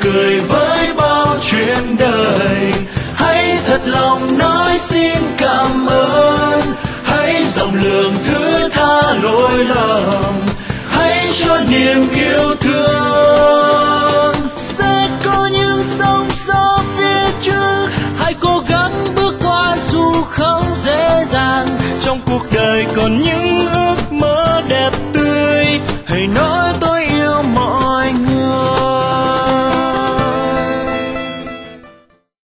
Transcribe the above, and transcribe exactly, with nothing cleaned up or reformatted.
cười với bao chuyện đời. Hãy thật lòng nói